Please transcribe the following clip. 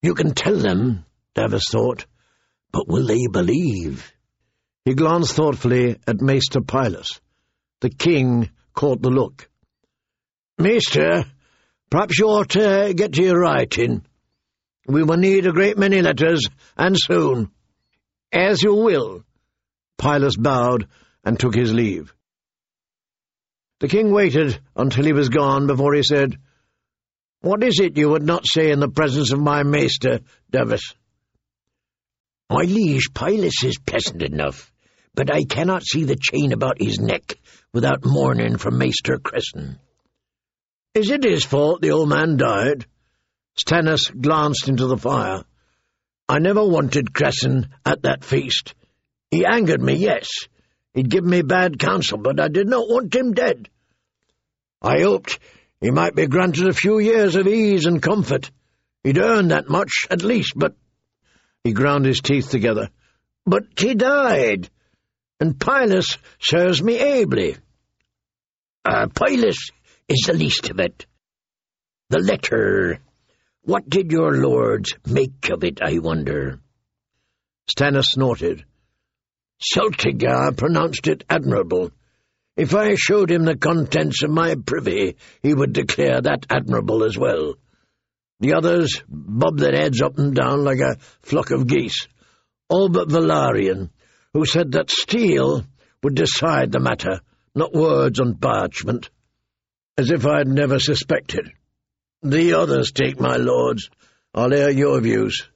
You can tell them, Davos thought, but will they believe? He glanced thoughtfully at Maester Pilus. The king caught the look. Maester, perhaps you ought to get to your writing. We will need a great many letters, and soon. As you will. Pilus bowed and took his leave. The king waited until he was gone before he said, What is it you would not say in the presence of my maester, Davos? My liege Pilus is pleasant enough, but I cannot see the chain about his neck without mourning for Maester Cresson. Is it his fault the old man died? Stannis glanced into the fire. I never wanted Cresson at that feast. He angered me, yes. He'd given me bad counsel, but I did not want him dead. I hoped he might be granted a few years of ease and comfort. He'd earned that much, at least, but— He ground his teeth together. But he died, and Pilus serves me ably. Pilus is the least of it. The letter— What did your lords make of it, I wonder? Stannis snorted. Celtigar pronounced it admirable. If I showed him the contents of my privy, he would declare that admirable as well. The others bobbed their heads up and down like a flock of geese, all but Valerian, who said that steel would decide the matter, not words on parchment, as if I had never suspected. The others take, my lords. I'll hear your views.